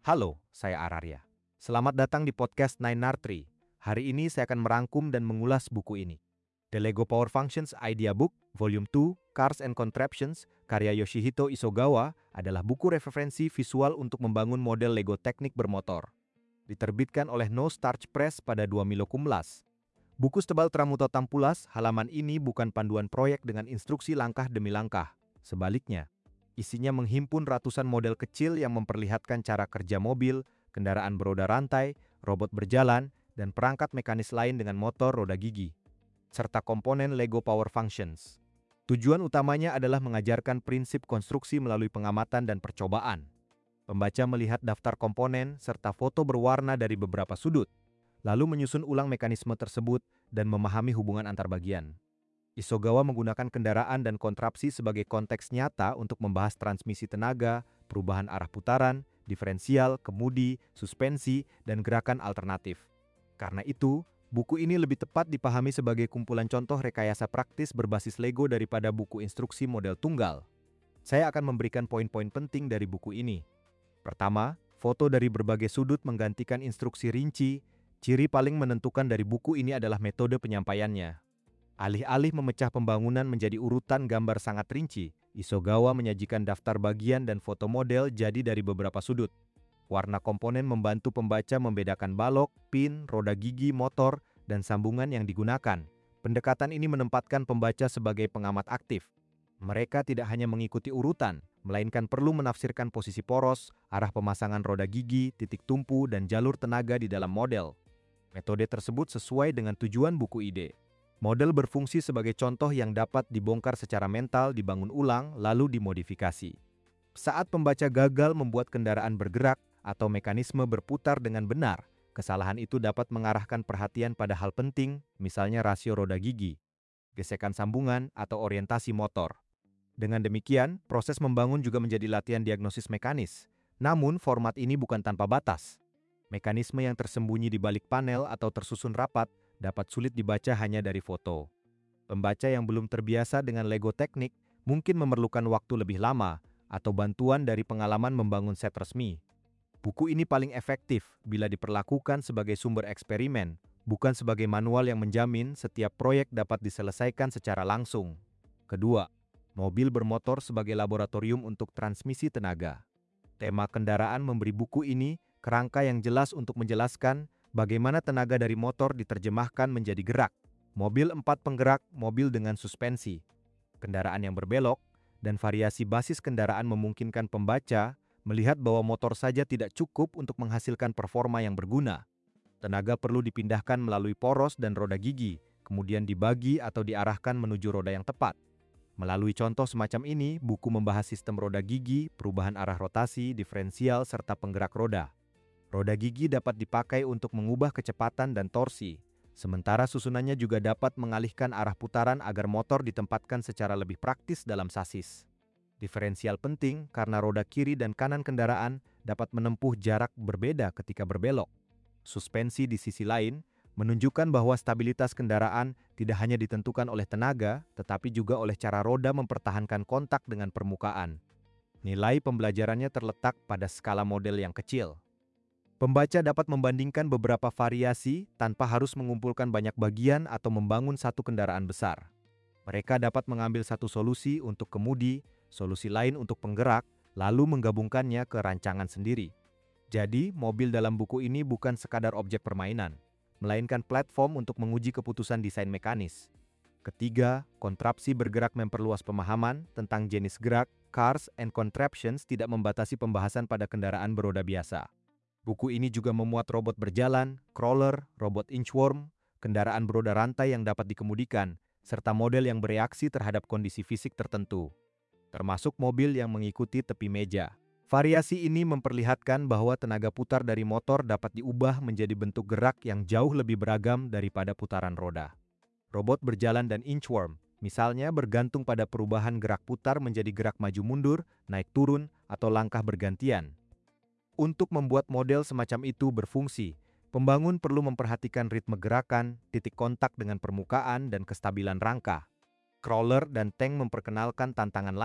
Halo, saya Ararya. Selamat datang di podcast Nine Nartri. Hari ini saya akan merangkum dan mengulas buku ini. The Lego Power Functions Idea Book, Volume 2, Cars and Contraptions, karya Yoshihito Isogawa, adalah buku referensi visual untuk membangun model Lego teknik bermotor. Diterbitkan oleh No Starch Press pada 2 Milo Kumlas. Buku setebal Tramuto Tampulas, halaman ini bukan panduan proyek dengan instruksi langkah demi langkah. Sebaliknya, isinya menghimpun ratusan model kecil yang memperlihatkan cara kerja mobil, kendaraan beroda rantai, robot berjalan, dan perangkat mekanis lain dengan motor roda gigi, serta komponen Lego Power Functions. Tujuan utamanya adalah mengajarkan prinsip konstruksi melalui pengamatan dan percobaan. Pembaca melihat daftar komponen serta foto berwarna dari beberapa sudut, lalu menyusun ulang mekanisme tersebut dan memahami hubungan antar bagian. Isogawa menggunakan kendaraan dan kontrapsi sebagai konteks nyata untuk membahas transmisi tenaga, perubahan arah putaran, diferensial, kemudi, suspensi, dan gerakan alternatif. Karena itu, buku ini lebih tepat dipahami sebagai kumpulan contoh rekayasa praktis berbasis Lego daripada buku instruksi model tunggal. Saya akan memberikan poin-poin penting dari buku ini. Pertama, foto dari berbagai sudut menggantikan instruksi rinci. Ciri paling menentukan dari buku ini adalah metode penyampaiannya. Alih-alih memecah pembangunan menjadi urutan gambar sangat rinci, Isogawa menyajikan daftar bagian dan foto model jadi dari beberapa sudut. Warna komponen membantu pembaca membedakan balok, pin, roda gigi, motor, dan sambungan yang digunakan. Pendekatan ini menempatkan pembaca sebagai pengamat aktif. Mereka tidak hanya mengikuti urutan, melainkan perlu menafsirkan posisi poros, arah pemasangan roda gigi, titik tumpu, dan jalur tenaga di dalam model. Metode tersebut sesuai dengan tujuan buku ide. Model berfungsi sebagai contoh yang dapat dibongkar secara mental, dibangun ulang, lalu dimodifikasi. Saat pembaca gagal membuat kendaraan bergerak atau mekanisme berputar dengan benar, kesalahan itu dapat mengarahkan perhatian pada hal penting, misalnya rasio roda gigi, gesekan sambungan, atau orientasi motor. Dengan demikian, proses membangun juga menjadi latihan diagnosis mekanis. Namun, format ini bukan tanpa batas. Mekanisme yang tersembunyi di balik panel atau tersusun rapat dapat sulit dibaca hanya dari foto. Pembaca yang belum terbiasa dengan Lego teknik mungkin memerlukan waktu lebih lama atau bantuan dari pengalaman membangun set resmi. Buku ini paling efektif bila diperlakukan sebagai sumber eksperimen, bukan sebagai manual yang menjamin setiap proyek dapat diselesaikan secara langsung. Kedua, mobil bermotor sebagai laboratorium untuk transmisi tenaga. Tema kendaraan memberi buku ini kerangka yang jelas untuk menjelaskan bagaimana tenaga dari motor diterjemahkan menjadi gerak. Mobil 4 penggerak, mobil dengan suspensi, kendaraan yang berbelok, dan variasi basis kendaraan memungkinkan pembaca melihat bahwa motor saja tidak cukup untuk menghasilkan performa yang berguna. Tenaga perlu dipindahkan melalui poros dan roda gigi, kemudian dibagi atau diarahkan menuju roda yang tepat. Melalui contoh semacam ini, buku membahas sistem roda gigi, perubahan arah rotasi, diferensial, serta penggerak roda. Roda gigi dapat dipakai untuk mengubah kecepatan dan torsi, sementara susunannya juga dapat mengalihkan arah putaran agar motor ditempatkan secara lebih praktis dalam sasis. Diferensial penting karena roda kiri dan kanan kendaraan dapat menempuh jarak berbeda ketika berbelok. Suspensi di sisi lain menunjukkan bahwa stabilitas kendaraan tidak hanya ditentukan oleh tenaga, tetapi juga oleh cara roda mempertahankan kontak dengan permukaan. Nilai pembelajarannya terletak pada skala model yang kecil. Pembaca dapat membandingkan beberapa variasi tanpa harus mengumpulkan banyak bagian atau membangun satu kendaraan besar. Mereka dapat mengambil satu solusi untuk kemudi, solusi lain untuk penggerak, lalu menggabungkannya ke rancangan sendiri. Jadi, mobil dalam buku ini bukan sekadar objek permainan, melainkan platform untuk menguji keputusan desain mekanis. Ketiga, kontrapsi bergerak memperluas pemahaman tentang jenis gerak. Cars and Contraptions tidak membatasi pembahasan pada kendaraan beroda biasa. Buku ini juga memuat robot berjalan, crawler, robot inchworm, kendaraan beroda rantai yang dapat dikemudikan, serta model yang bereaksi terhadap kondisi fisik tertentu, termasuk mobil yang mengikuti tepi meja. Variasi ini memperlihatkan bahwa tenaga putar dari motor dapat diubah menjadi bentuk gerak yang jauh lebih beragam daripada putaran roda. Robot berjalan dan inchworm, misalnya bergantung pada perubahan gerak putar menjadi gerak maju mundur, naik turun, atau langkah bergantian. Untuk membuat model semacam itu berfungsi, pembangun perlu memperhatikan ritme gerakan, titik kontak dengan permukaan, dan kestabilan rangka. Crawler dan tank memperkenalkan tantangan lain,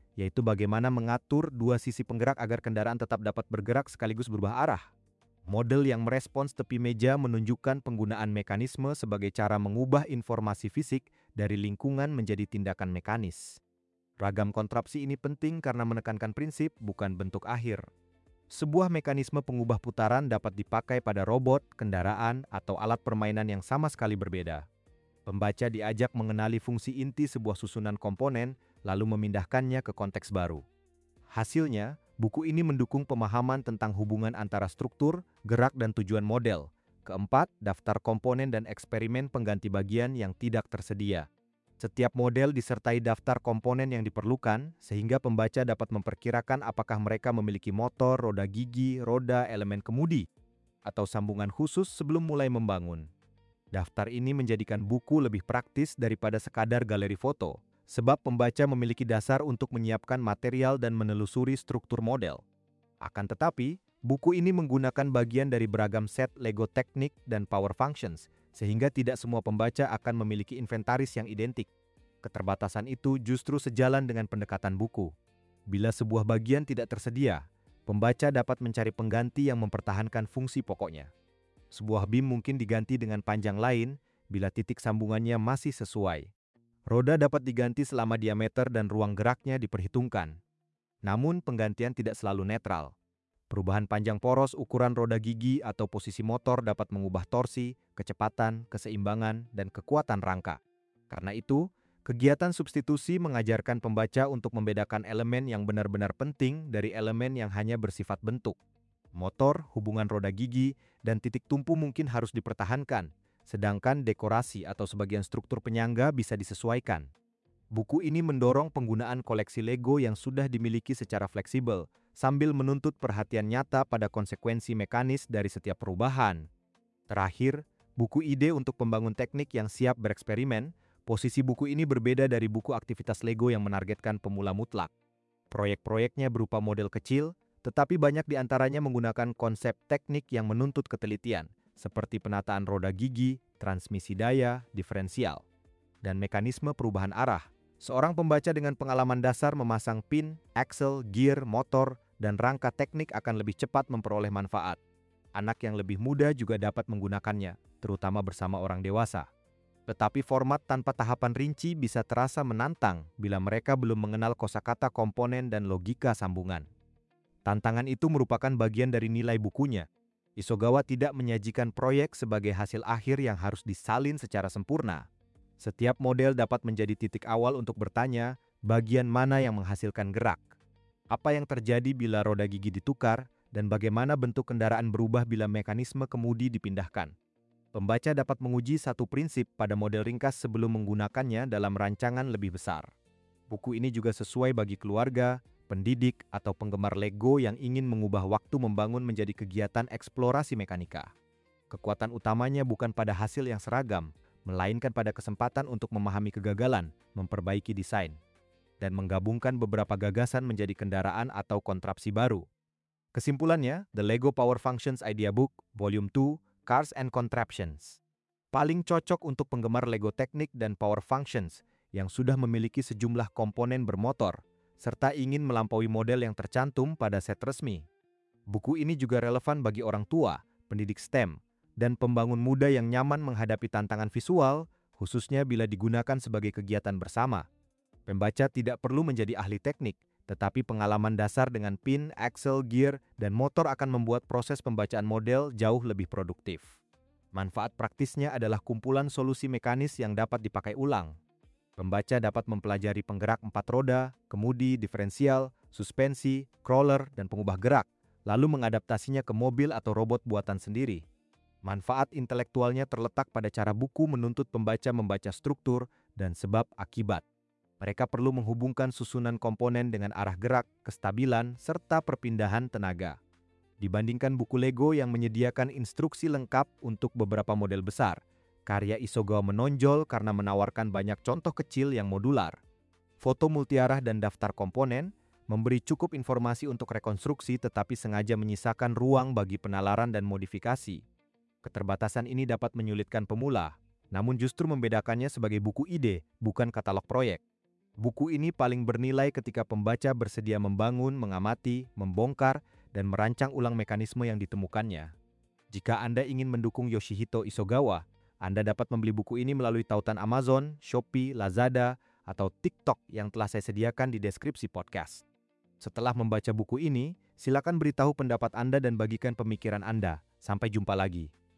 yaitu bagaimana mengatur dua sisi penggerak agar kendaraan tetap dapat bergerak sekaligus berubah arah. Model yang merespons tepi meja menunjukkan penggunaan mekanisme sebagai cara mengubah informasi fisik dari lingkungan menjadi tindakan mekanis. Ragam kontrapsi ini penting karena menekankan prinsip, bukan bentuk akhir. Sebuah mekanisme pengubah putaran dapat dipakai pada robot, kendaraan, atau alat permainan yang sama sekali berbeda. Pembaca diajak mengenali fungsi inti sebuah susunan komponen, lalu memindahkannya ke konteks baru. Hasilnya, buku ini mendukung pemahaman tentang hubungan antara struktur, gerak, dan tujuan model. Keempat, daftar komponen dan eksperimen pengganti bagian yang tidak tersedia. Setiap model disertai daftar komponen yang diperlukan, sehingga pembaca dapat memperkirakan apakah mereka memiliki motor, roda gigi, roda, elemen kemudi, atau sambungan khusus sebelum mulai membangun. Daftar ini menjadikan buku lebih praktis daripada sekadar galeri foto, sebab pembaca memiliki dasar untuk menyiapkan material dan menelusuri struktur model. Akan tetapi, buku ini menggunakan bagian dari beragam set Lego teknik dan power functions, sehingga tidak semua pembaca akan memiliki inventaris yang identik. Keterbatasan itu justru sejalan dengan pendekatan buku. Bila sebuah bagian tidak tersedia, pembaca dapat mencari pengganti yang mempertahankan fungsi pokoknya. Sebuah BIM mungkin diganti dengan panjang lain bila titik sambungannya masih sesuai. Roda dapat diganti selama diameter dan ruang geraknya diperhitungkan. Namun, penggantian tidak selalu netral. Perubahan panjang poros, ukuran roda gigi, atau posisi motor dapat mengubah torsi, kecepatan, keseimbangan, dan kekuatan rangka. Karena itu, kegiatan substitusi mengajarkan pembaca untuk membedakan elemen yang benar-benar penting dari elemen yang hanya bersifat bentuk. Motor, hubungan roda gigi, dan titik tumpu mungkin harus dipertahankan, sedangkan dekorasi atau sebagian struktur penyangga bisa disesuaikan. Buku ini mendorong penggunaan koleksi Lego yang sudah dimiliki secara fleksibel, sambil menuntut perhatian nyata pada konsekuensi mekanis dari setiap perubahan. Terakhir, buku ide untuk pembangun teknik yang siap bereksperimen. Posisi buku ini berbeda dari buku aktivitas Lego yang menargetkan pemula mutlak. Proyek-proyeknya berupa model kecil, tetapi banyak di antaranya menggunakan konsep teknik yang menuntut ketelitian, seperti penataan roda gigi, transmisi daya, diferensial, dan mekanisme perubahan arah. Seorang pembaca dengan pengalaman dasar memasang pin, aksel, gear, motor, dan rangka teknik akan lebih cepat memperoleh manfaat. Anak yang lebih muda juga dapat menggunakannya, terutama bersama orang dewasa. Tetapi format tanpa tahapan rinci bisa terasa menantang bila mereka belum mengenal kosakata komponen dan logika sambungan. Tantangan itu merupakan bagian dari nilai bukunya. Isogawa tidak menyajikan proyek sebagai hasil akhir yang harus disalin secara sempurna. Setiap model dapat menjadi titik awal untuk bertanya, bagian mana yang menghasilkan gerak? Apa yang terjadi bila roda gigi ditukar, dan bagaimana bentuk kendaraan berubah bila mekanisme kemudi dipindahkan? Pembaca dapat menguji satu prinsip pada model ringkas sebelum menggunakannya dalam rancangan lebih besar. Buku ini juga sesuai bagi keluarga, pendidik, atau penggemar Lego yang ingin mengubah waktu membangun menjadi kegiatan eksplorasi mekanika. Kekuatan utamanya bukan pada hasil yang seragam, melainkan pada kesempatan untuk memahami kegagalan, memperbaiki desain, dan menggabungkan beberapa gagasan menjadi kendaraan atau kontrapsi baru. Kesimpulannya, The Lego Power Functions Idea Book, Volume 2, Cars and Contraptions. Paling cocok untuk penggemar Lego teknik dan power functions yang sudah memiliki sejumlah komponen bermotor, serta ingin melampaui model yang tercantum pada set resmi. Buku ini juga relevan bagi orang tua, pendidik STEM, dan pembangun muda yang nyaman menghadapi tantangan visual, khususnya bila digunakan sebagai kegiatan bersama. Pembaca tidak perlu menjadi ahli teknik, tetapi pengalaman dasar dengan pin, aksel, gear, dan motor akan membuat proses pembacaan model jauh lebih produktif. Manfaat praktisnya adalah kumpulan solusi mekanis yang dapat dipakai ulang. Pembaca dapat mempelajari penggerak 4 roda, kemudi, diferensial, suspensi, crawler, dan pengubah gerak, lalu mengadaptasinya ke mobil atau robot buatan sendiri. Manfaat intelektualnya terletak pada cara buku menuntut pembaca membaca struktur dan sebab akibat. Mereka perlu menghubungkan susunan komponen dengan arah gerak, kestabilan, serta perpindahan tenaga. Dibandingkan buku Lego yang menyediakan instruksi lengkap untuk beberapa model besar, karya Isogawa menonjol karena menawarkan banyak contoh kecil yang modular. Foto multiarah dan daftar komponen memberi cukup informasi untuk rekonstruksi tetapi sengaja menyisakan ruang bagi penalaran dan modifikasi. Keterbatasan ini dapat menyulitkan pemula, namun justru membedakannya sebagai buku ide, bukan katalog proyek. Buku ini paling bernilai ketika pembaca bersedia membangun, mengamati, membongkar, dan merancang ulang mekanisme yang ditemukannya. Jika Anda ingin mendukung Yoshihito Isogawa, Anda dapat membeli buku ini melalui tautan Amazon, Shopee, Lazada, atau TikTok yang telah saya sediakan di deskripsi podcast. Setelah membaca buku ini, silakan beritahu pendapat Anda dan bagikan pemikiran Anda. Sampai jumpa lagi.